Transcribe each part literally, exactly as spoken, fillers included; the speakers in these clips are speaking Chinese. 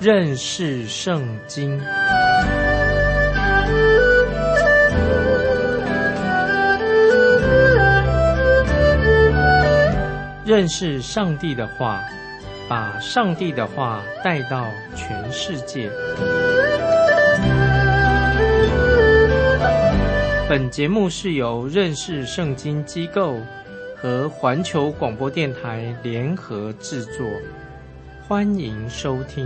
认识圣经。认识上帝的话，把上帝的话带到全世界。本节目是由认识圣经机构和环球广播电台联合制作，欢迎收听。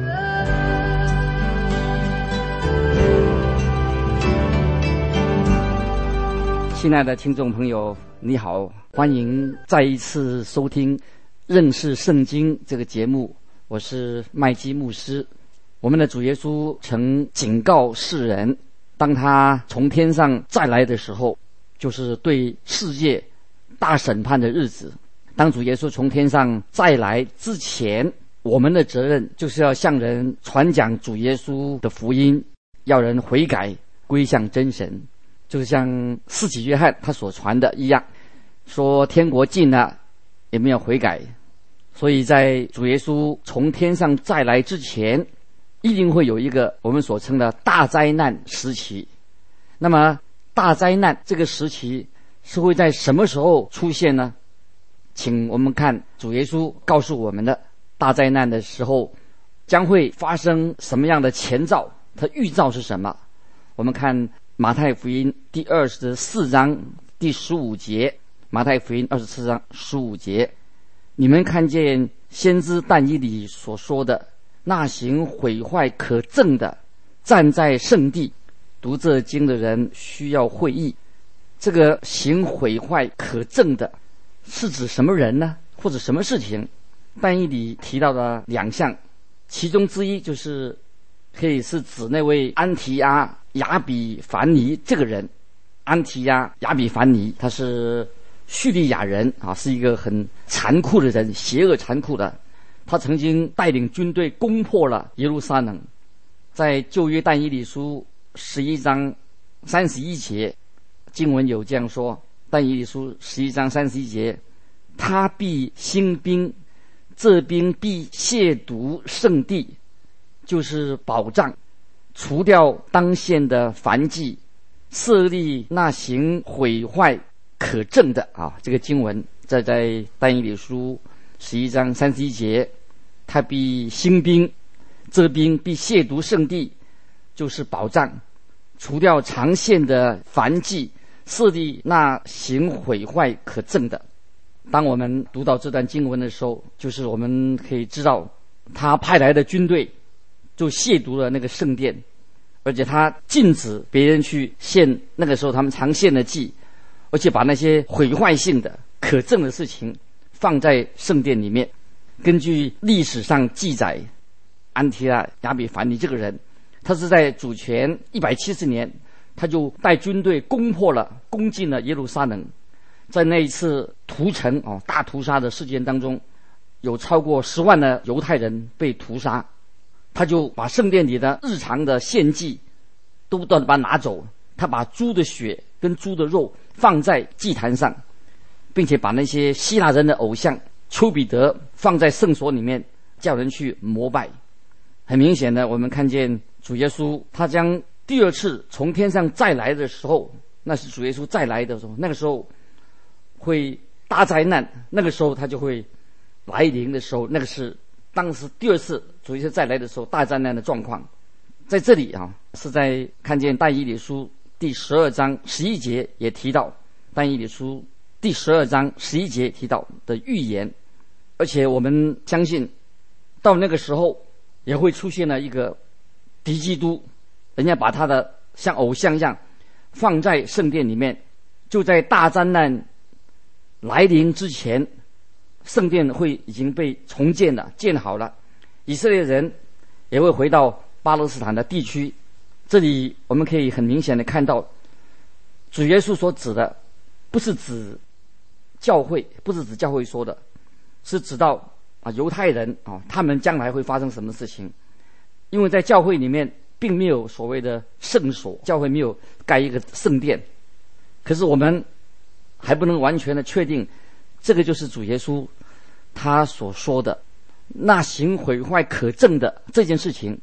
亲爱的听众朋友，你好，欢迎再一次收听认识圣经这个节目，我是麦基牧师。我们的主耶稣曾警告世人，当他从天上再来的时候，就是对世界大审判的日子。当主耶稣从天上再来之前，我们的责任就是要向人传讲主耶稣的福音，要人悔改归向真神，就是像施洗约翰他所传的一样，说天国近了，也没有悔改。所以在主耶稣从天上再来之前，一定会有一个我们所称的大灾难时期。那么大灾难这个时期是会在什么时候出现呢？请我们看主耶稣告诉我们的大灾难的时候将会发生什么样的前兆，它预兆是什么？我们看马太福音第二十四章第十五节，马太福音二十四章十五节，你们看见先知但以理所说的，那行毁坏可憎的站在圣地，读这经的人需要会意。这个行毁坏可憎的是指什么人呢？或者什么事情？但以理提到的两项，其中之一就是可以是指那位安提阿亚比凡尼这个人。安提亚亚比凡尼他是叙利亚人啊，是一个很残酷的人，邪恶残酷的。他曾经带领军队攻破了耶路撒冷。在旧约但以理书十一章三十一节，经文有这样说，但以理书十一章三十一节，他必兴兵，这兵必亵渎圣地，就是保障，除掉当献的燔祭，设立那行毁坏可憎的啊。这个经文在在但以理书十一章三十一节，他必兴兵，这兵必亵渎圣地，就是保障，除掉常献的燔祭，设立那行毁坏可憎的。当我们读到这段经文的时候，就是我们可以知道他派来的军队就亵渎了那个圣殿，而且他禁止别人去献那个时候他们常献的祭，而且把那些毁坏性的可憎的事情放在圣殿里面。根据历史上记载，安提阿亚比凡尼这个人，他是在主前一百七十年，他就带军队攻破了攻进了耶路撒冷。在那一次屠城哦大屠杀的事件当中，有超过十万的犹太人被屠杀。他就把圣殿里的日常的献祭都都把它拿走，他把猪的血跟猪的肉放在祭坛上，并且把那些希腊人的偶像丘比特放在圣所里面，叫人去膜拜。很明显的，我们看见主耶稣他将第二次从天上再来的时候，那是主耶稣再来的时候，那个时候会大灾难，那个时候他就会来临的时候，那个是当时第二次主耶稣再来的时候大灾难的状况。在这里啊，是在看见但以理书第十二章十一节也提到，但以理书第十二章十一节提到的预言。而且我们相信到那个时候也会出现了一个敌基督，人家把他的像偶像一样放在圣殿里面，就在大灾难来临之前，圣殿会已经被重建了，建好了，以色列人也会回到巴勒斯坦的地区。这里我们可以很明显的看到，主耶稣所指的不是指教会，不是指教会说的，是指到啊犹太人啊，他们将来会发生什么事情。因为在教会里面并没有所谓的圣所，教会没有盖一个圣殿，可是我们还不能完全的确定这个就是主耶稣他所说的那行毁坏可憎的这件事情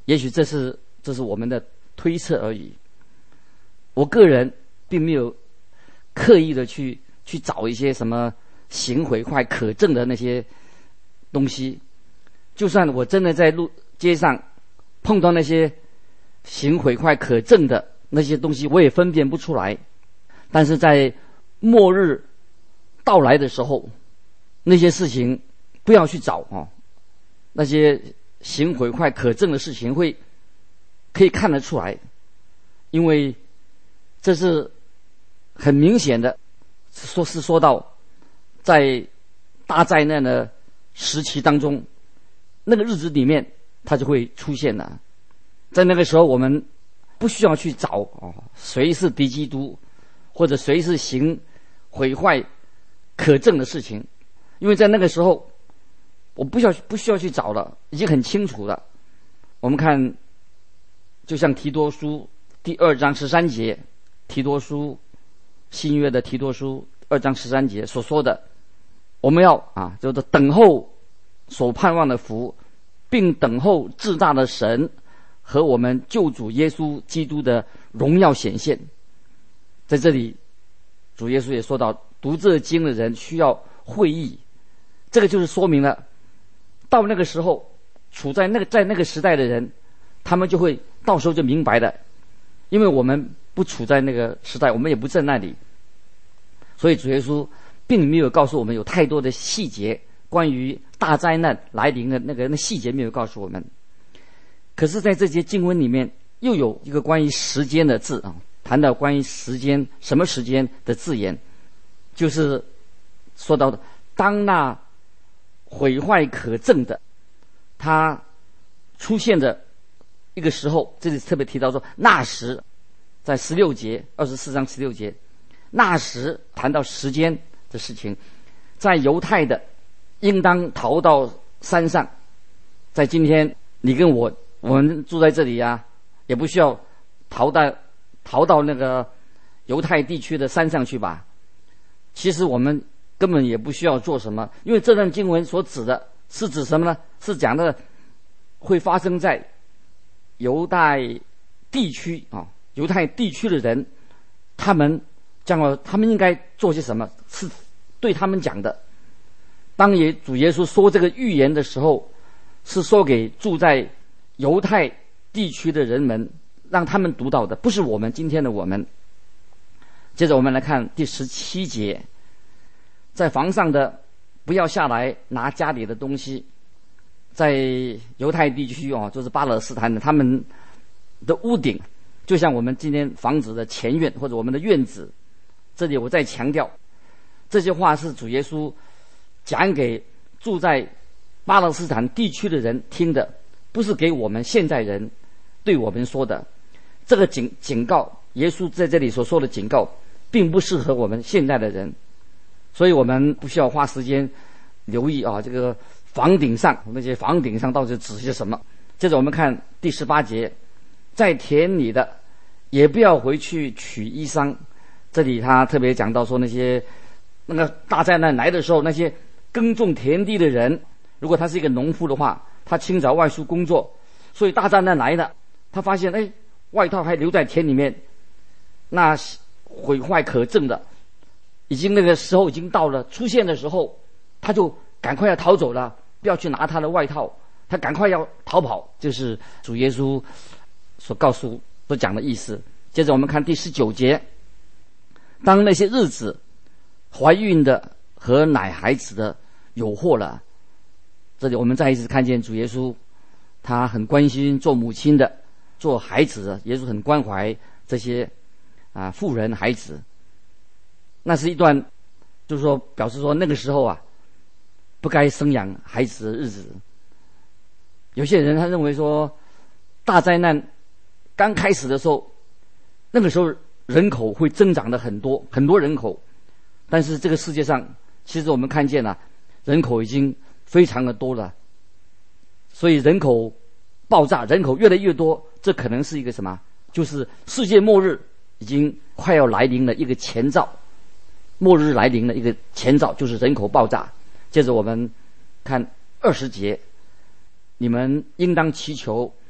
也许这是这是我们的推测而已。我个人并没有刻意的去去找一些什么行毁坏可证的那些东西。就算我真的在路街上碰到那些行毁坏可证的那些东西，我也分辨不出来。但是在末日到来的时候，那些事情不要去找啊，那些行毁坏可证的事情会可以看得出来，因为这是很明显的，说是说到在大灾难的时期当中，那个日子里面它就会出现了。在那个时候，我们不需要去找哦，谁是敌基督，或者谁是行毁坏可证的事情，因为在那个时候，我不需要不需要去找了，已经很清楚了。我们看，就像提多书第二章十三节，提多书新约的提多书二章十三节所说的，我们要啊，就是等候所盼望的福，并等候至大的神和我们救主耶稣基督的荣耀显现。在这里，主耶稣也说到，读这经的人需要会意。这个就是说明了，到那个时候，处在那个在那个时代的人，他们就会到时候就明白的，因为我们不处在那个时代，我们也不在那里，所以主耶稣并没有告诉我们有太多的细节，关于大灾难来临的那个那细节没有告诉我们。可是在这些经文里面，又有一个关于时间的字啊，谈到关于时间什么时间的字眼，就是说到的，当那毁坏可证的它出现的一个时候，这里特别提到说那时，在十六节二十四章十六节，那时谈到时间的事情，在犹太的应当逃到山上。在今天你跟我我们住在这里啊，也不需要逃到逃到那个犹太地区的山上去吧。其实我们根本也不需要做什么，因为这段经文所指的是指什么呢？是讲的会发生在犹太地区啊，犹太地区的人，他们将来他们应该做些什么，是对他们讲的。当耶主耶稣说这个预言的时候，是说给住在犹太地区的人们，让他们读到的，不是我们今天的我们。接着我们来看第十七节，在房上的不要下来拿家里的东西。在犹太地区哦，就是巴勒斯坦的，他们的屋顶就像我们今天房子的前院或者我们的院子。这里我再强调，这些话是主耶稣讲给住在巴勒斯坦地区的人听的，不是给我们现代人对我们说的。这个警警告，耶稣在这里所说的警告，并不适合我们现在的人，所以我们不需要花时间留意啊，这个房顶上那些房顶上到底指些什么。接着我们看第十八节，在田里的也不要回去取衣裳。这里他特别讲到说，那些那个大灾难来的时候，那些耕种田地的人，如果他是一个农夫的话，他清早外出工作，所以大灾难来了，他发现哎，外套还留在田里面，那毁坏可证的，已经那个时候已经到了，出现的时候，他就赶快要逃走了，不要去拿他的外套，他赶快要逃跑，就是主耶稣所告诉所讲的意思。接着我们看第十九节，当那些日子，怀孕的和奶孩子的有祸了。这里我们再一次看见主耶稣，他很关心做母亲的、做孩子的，耶稣很关怀这些啊妇人孩子。那是一段，就是说表示说那个时候啊，不该生养孩子的日子。有些人他认为说，大灾难刚开始的时候，那个时候人口会增长的很多很多人口，但是这个世界上其实我们看见了、啊，人口已经非常的多了，所以人口爆炸，人口越来越多，这可能是一个什么？就是世界末日已经快要来临了一个前兆，末日来临的一个前兆就是人口爆炸。接着我们看二十节，你们应当祈求，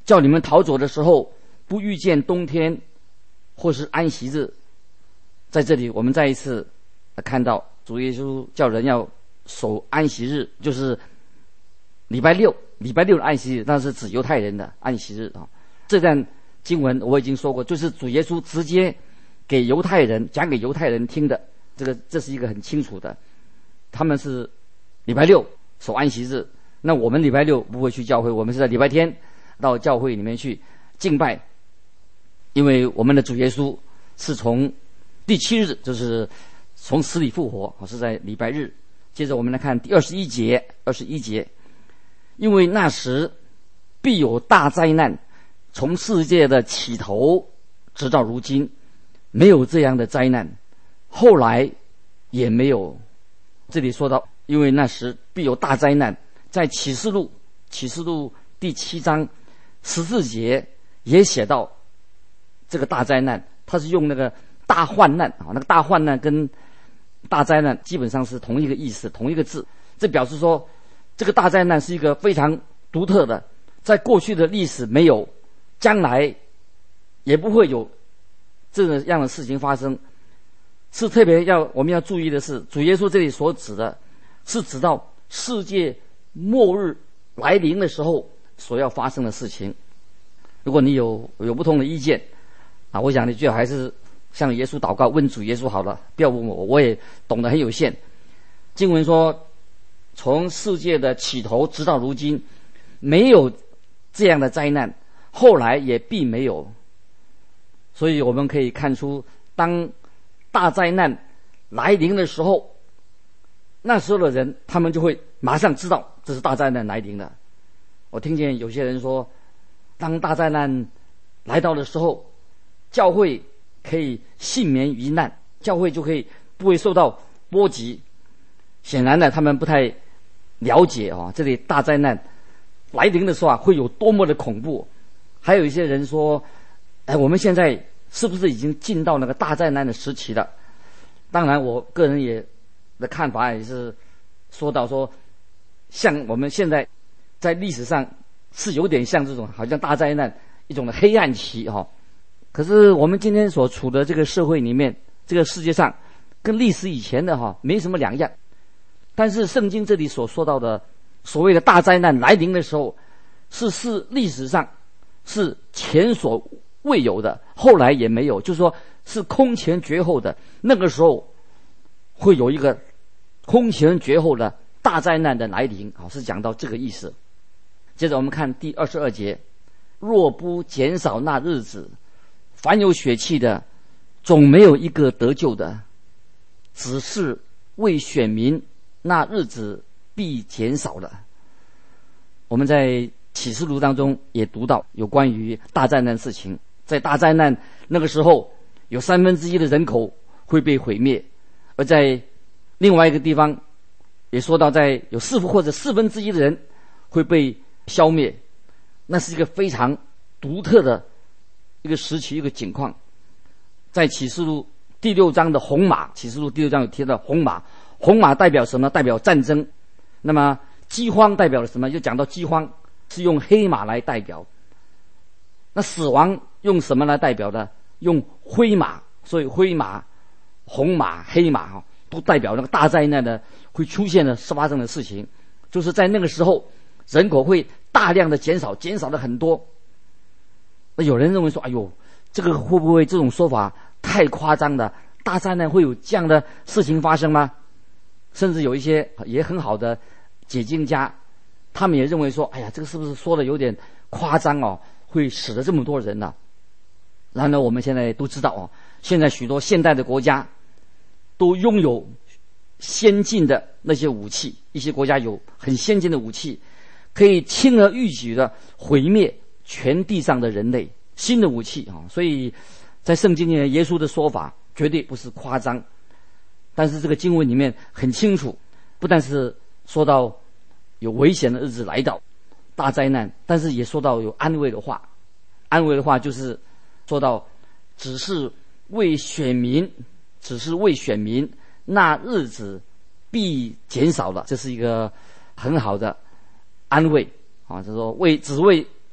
叫你们逃走的时候不遇见冬天或是安息日。在这里我们再一次看到主耶稣叫人要守安息日，就是礼拜六，礼拜六的安息日，那是指犹太人的安息日啊。这段经文我已经说过，就是主耶稣直接给犹太人讲给犹太人听的，这个这是一个很清楚的。他们是礼拜六守安息日，那我们礼拜六不会去教会，我们是在礼拜天到教会里面去敬拜，因为我们的主耶稣是从第七日，就是从死里复活，是在礼拜日。接着我们来看第二十一节，二十一节，因为那时必有大灾难，从世界的起头直到如今，没有这样的灾难，后来也没有。这里说到，因为那时必有大灾难，在启示录，启示录第七章十四节也写到这个大灾难，他是用那个大患难啊，那个大患难跟大灾难基本上是同一个意思，同一个字。这表示说，这个大灾难是一个非常独特的，在过去的历史没有，将来也不会有这样的事情发生。是特别要我们要注意的是，主耶稣这里所指的是指到世界末日来临的时候所要发生的事情。如果你有有不同的意见啊，我想你最好还是向耶稣祷告，问主耶稣好了，不要问我，我也懂得很有限。经文说，从世界的起头直到如今，没有这样的灾难，后来也必没有。所以我们可以看出，当大灾难来临的时候，那时候的人他们就会马上知道这是大灾难来临了。我听见有些人说，当大灾难来到的时候，教会可以幸免于难，教会就可以不会受到波及。显然呢，他们不太了解啊，这里大灾难来临的时候啊，会有多么的恐怖。还有一些人说，哎，我们现在是不是已经进到那个大灾难的时期了？当然，我个人也的看法也是说到说，像我们现在在历史上是有点像这种好像大灾难一种的黑暗期哈。可是我们今天所处的这个社会里面，这个世界上跟历史以前的哈没什么两样。但是圣经这里所说到的所谓的大灾难来临的时候，是是历史上是前所未有的，后来也没有，就是说是空前绝后的。那个时候会有一个空前绝后的大灾难的来临，好，是讲到这个意思。接着我们看第二十二节，若不减少那日子，凡有血气的总没有一个得救的，只是为选民，那日子必减少了。我们在启示录当中也读到有关于大灾难的事情，在大灾难那个时候，有三分之一的人口会被毁灭，而在另外一个地方也说到，在有四或者四分之一的人会被消灭。那是一个非常独特的一个时期，一个景况。在启示录第六章的红马，启示录第六章有提到红马，红马代表什么？代表战争。那么饥荒代表了什么？就讲到饥荒是用黑马来代表。那死亡用什么来代表的？用灰马。所以灰马、红马、黑马都代表那个大灾难的会出现的发生的事情。就是在那个时候，人口会大量的减少，减少了很多。那有人认为说，哎呦，这个会不会这种说法太夸张了？大灾难会有这样的事情发生吗？甚至有一些也很好的解经家，他们也认为说，哎呀，这个是不是说的有点夸张哦？会死了这么多人呢、啊？然后呢，我们现在都知道哦，现在许多现代的国家都拥有先进的那些武器，一些国家有很先进的武器，可以轻而易举的毁灭全地上的人类。新的武器啊，所以在圣经里面，耶稣的说法绝对不是夸张。但是这个经文里面很清楚，不但是说到有危险的日子来到，大灾难，但是也说到有安慰的话。安慰的话就是说到，只是为选民，只是为选民，那日子必减少了。这是一个很好的安慰啊，就是说为只为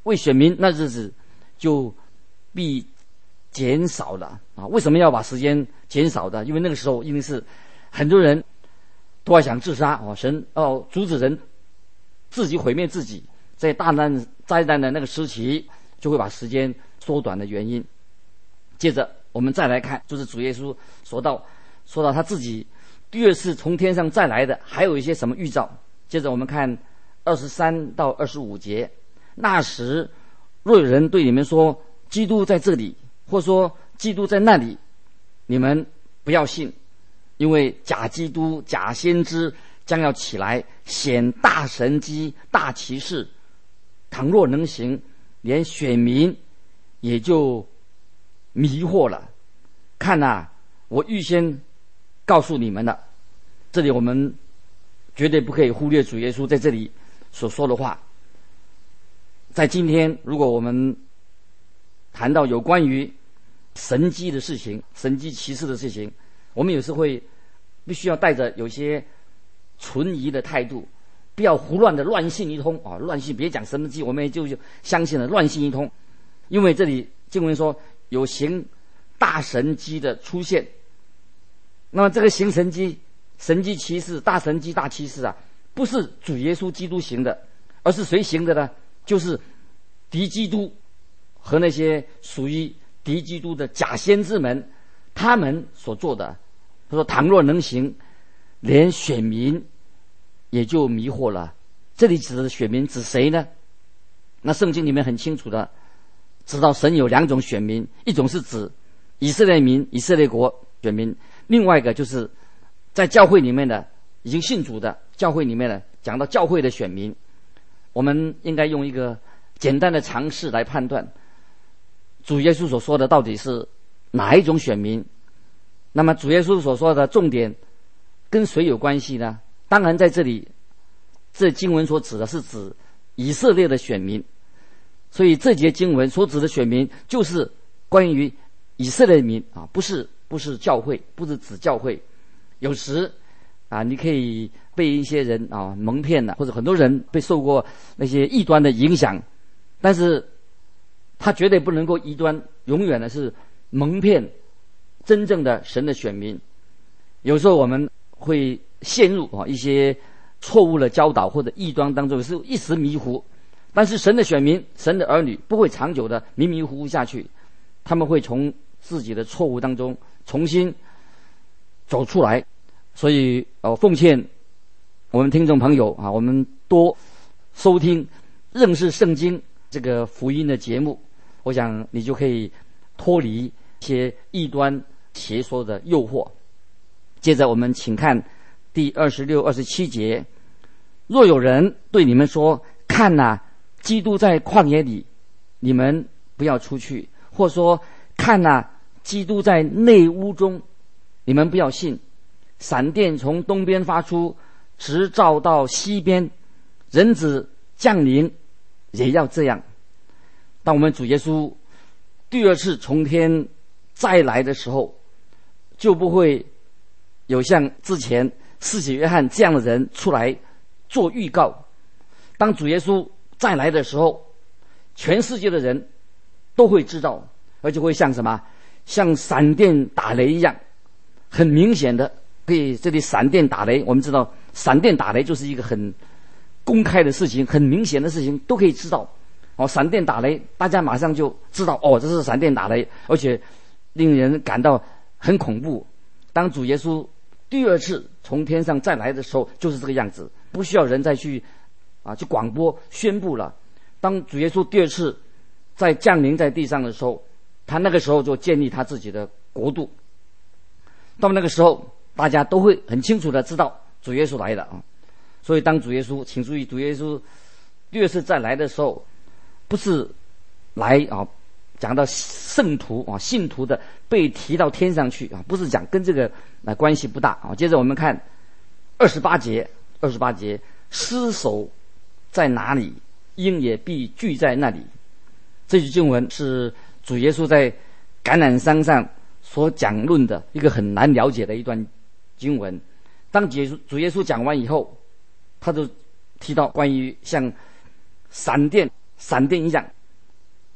为选民那日子就必减少了啊！为什么要把时间减少的？因为那个时候一定是很多人都要想自杀啊！神要阻止人自己毁灭自己，在大难灾难的那个时期，就会把时间缩短的原因。接着我们再来看，就是主耶稣说到说到他自己第二次从天上再来的，还有一些什么预兆？接着我们看二十三到二十五节。那时若有人对你们说基督在这里，或说基督在那里，你们不要信，因为假基督假先知将要起来显大神机大奇事，倘若能行，连选民也就迷惑了。看啊，我预先告诉你们了。这里我们绝对不可以忽略主耶稣在这里所说的话。在今天，如果我们谈到有关于神迹的事情、神迹奇事的事情，我们有时会必须要带着有些存疑的态度，不要胡乱的乱信一通啊！乱信，别讲神迹，我们也就相信了，乱信一通。因为这里经文说有行大神迹的出现，那么这个行神迹、神迹奇事、大神迹、大奇事啊，不是主耶稣基督行的，而是谁行的呢？就是敌基督和那些属于敌基督的假先知们，他们所做的。他说倘若能行，连选民也就迷惑了。这里指的选民指谁呢？那圣经里面很清楚的知道神有两种选民，一种是指以色列民、以色列国选民，另外一个就是在教会里面的已经信主的教会里面的，讲到教会的选民。我们应该用一个简单的常识来判断主耶稣所说的到底是哪一种选民。那么主耶稣所说的重点跟谁有关系呢？当然在这里这经文所指的是指以色列的选民，所以这节经文所指的选民就是关于以色列民啊，不是不是教会，不是指教会。有时啊，你可以被一些人啊蒙骗了，或者很多人被受过那些异端的影响，但是他绝对不能够异端，永远的是蒙骗真正的神的选民。有时候我们会陷入啊一些错误的教导或者异端当中，是一时迷糊，但是神的选民、神的儿女不会长久的迷迷糊糊下去，他们会从自己的错误当中重新走出来。所以呃，奉劝我们听众朋友啊，我们多收听认识圣经这个福音的节目，我想你就可以脱离一些异端邪说的诱惑。接着我们请看第二十六、二十七节。若有人对你们说，看哪，基督在旷野里，你们不要出去；或说，看哪，基督在内屋中，你们不要信。闪电从东边发出，直照到西边，人子降临也要这样。当我们主耶稣第二次从天再来的时候，就不会有像之前施洗约翰这样的人出来做预告。当主耶稣再来的时候，全世界的人都会知道，而且会像什么，像闪电打雷一样，很明显的。可以这里闪电打雷，我们知道闪电打雷就是一个很公开的事情，很明显的事情，都可以知道。哦，闪电打雷，大家马上就知道，哦，这是闪电打雷，而且令人感到很恐怖。当主耶稣第二次从天上再来的时候，就是这个样子，不需要人再去啊去广播宣布了。当主耶稣第二次在降临在地上的时候，他那个时候就建立他自己的国度。到那个时候，大家都会很清楚的知道主耶稣来了啊。所以当主耶稣，请注意，主耶稣第二次再来的时候，不是来啊讲到圣徒啊信徒的被提到天上去啊，不是讲，跟这个啊关系不大啊。接着我们看二十八节，二十八节，尸首在哪里，鹰也必聚在那里。这句经文是主耶稣在橄榄山上所讲论的一个很难了解的一段经文。当主耶稣讲完以后，他就提到关于像闪电闪电一样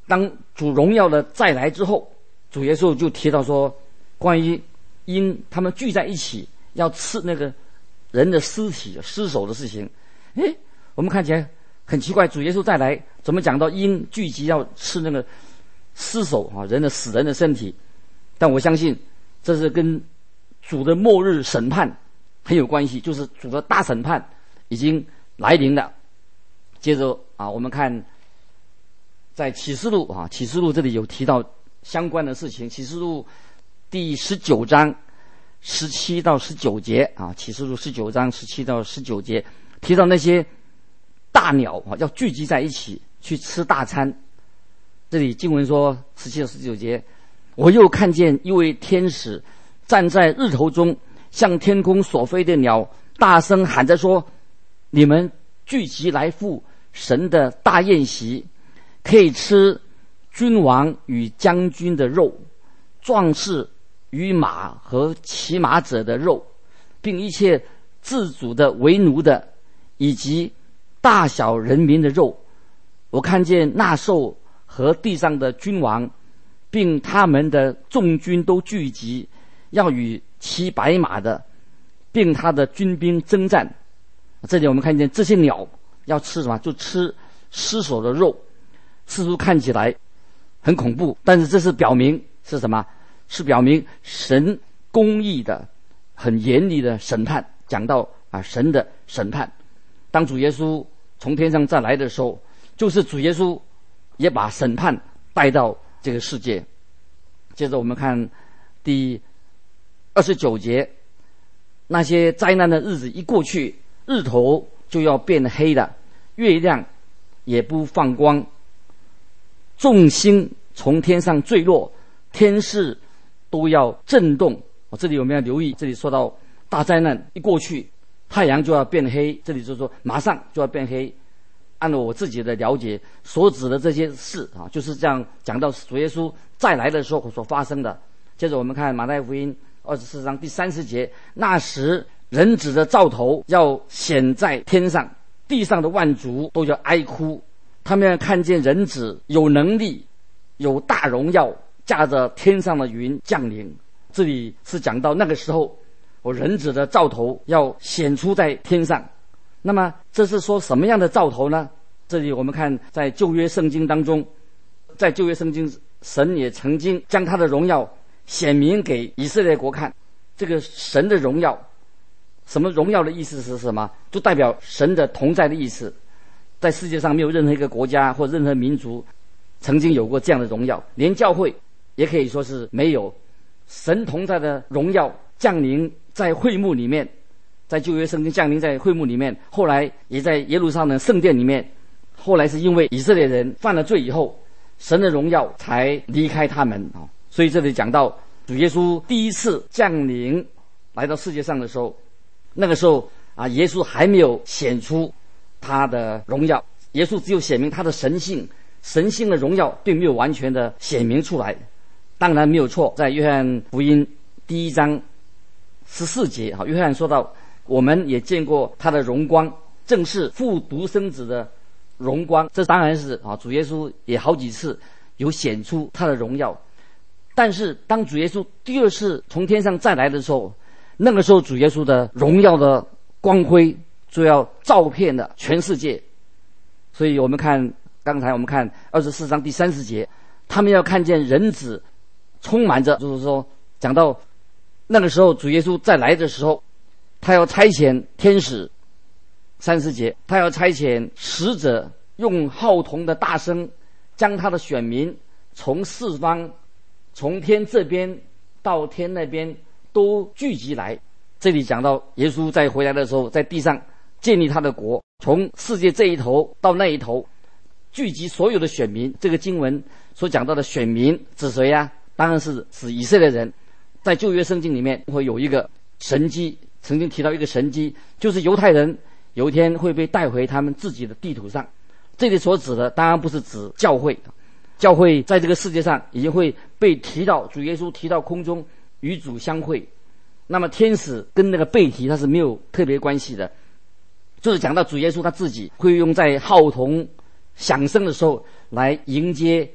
当主荣耀的再来之后，主耶稣就提到说，关于鹰他们聚在一起要吃那个人的尸体尸首的事情。诶，我们看起来很奇怪，主耶稣再来怎么讲到鹰聚集要吃那个尸首啊，人的死人的身体？但我相信这是跟主的末日审判很有关系，就是主的大审判已经来临了。接着啊，我们看在启示录啊，启示录这里有提到相关的事情。启示录第十九章十七到十九节啊，启示录十九章十七到十九节提到那些大鸟啊要聚集在一起去吃大餐。这里经文说十七到十九节，我又看见一位天使站在日头中，向天空所飞的鸟大声喊着说，你们聚集来赴神的大宴席，可以吃君王与将军的肉，壮士与马和骑马者的肉，并一切自主的为奴的，以及大小人民的肉。我看见那兽和地上的君王并他们的众军都聚集，要与骑白马的并他的军兵征战。这里我们看见这些鸟要吃什么？就吃尸首的肉。似乎看起来很恐怖，但是这是表明是什么？是表明神公义的很严厉的审判。讲到啊神的审判，当主耶稣从天上再来的时候，就是主耶稣也把审判带到这个世界。接着我们看第二十九节，那些灾难的日子一过去，日头就要变黑了，月亮也不放光，众星从天上坠落，天势都要震动。这里我们要留意，这里说到大灾难一过去，太阳就要变黑，这里就说马上就要变黑。按照我自己的了解，所指的这些事啊，就是这样讲到主耶稣再来的时候所发生的。接着我们看马太福音二十四章第三十节，那时人子的兆头要显在天上，地上的万族都要哀哭，他们要看见人子有能力有大荣耀，驾着天上的云降临。这里是讲到那个时候我人子的兆头要显出在天上。那么这是说什么样的兆头呢？这里我们看在旧约圣经当中，在旧约圣经神也曾经将他的荣耀显明给以色列国看。这个神的荣耀，什么荣耀的意思是什么？就代表神的同在的意思。在世界上没有任何一个国家或任何民族曾经有过这样的荣耀，连教会也可以说是没有。神同在的荣耀降临在会幕里面，在旧约圣经降临在会幕里面，后来也在耶路撒冷圣殿里面。后来是因为以色列人犯了罪以后，神的荣耀才离开他们。所以这里讲到主耶稣第一次降临来到世界上的时候，那个时候啊，耶稣还没有显出他的荣耀，耶稣只有显明他的神性，神性的荣耀并没有完全的显明出来。当然没有错，在约翰福音第一章十四节，约翰说到我们也见过他的荣光，正是父独生子的荣光。这当然是啊，主耶稣也好几次有显出他的荣耀。但是当主耶稣第二次从天上再来的时候，那个时候主耶稣的荣耀的光辉就要照遍了全世界。所以我们看刚才我们看二十四章第三十节，他们要看见人子充满着，就是说讲到那个时候主耶稣再来的时候，他要差遣天使，三十节，他要差遣使者，用号筒的大声，将他的选民从四方，从天这边到天那边都聚集来。这里讲到耶稣在回来的时候，在地上建立他的国，从世界这一头到那一头，聚集所有的选民。这个经文所讲到的选民指谁呀？当然是指以色列人。在旧约圣经里面会有一个神迹，曾经提到一个神迹，就是犹太人有一天会被带回他们自己的地图上。这里所指的当然不是指教会，教会在这个世界上已经会被提到，主耶稣提到空中与主相会。那么天使跟那个被提它是没有特别关系的，就是讲到主耶稣他自己会用在号筒响声的时候来迎接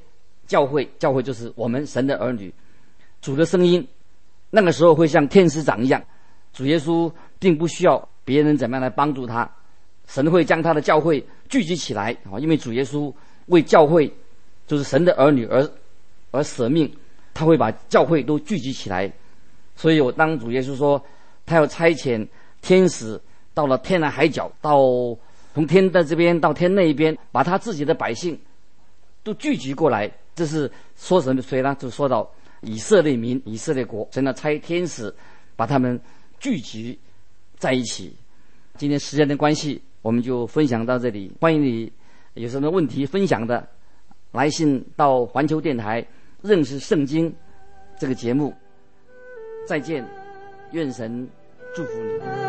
教会，教会就是我们神的儿女，主的声音那个时候会像天使长一样。主耶稣并不需要别人怎么样来帮助他，神会将他的教会聚集起来啊，因为主耶稣为教会，就是神的儿女而而舍命，他会把教会都聚集起来。所以我当主耶稣说他要差遣天使到了天南海角，到从天的这边到天那一边，把他自己的百姓都聚集过来，这是说什么？谁呢？就说到以色列民、以色列国，神要差天使把他们聚集在一起。今天时间的关系，我们就分享到这里。欢迎你有什么问题分享的，来信到环球电台认识圣经这个节目。再见，愿神祝福你。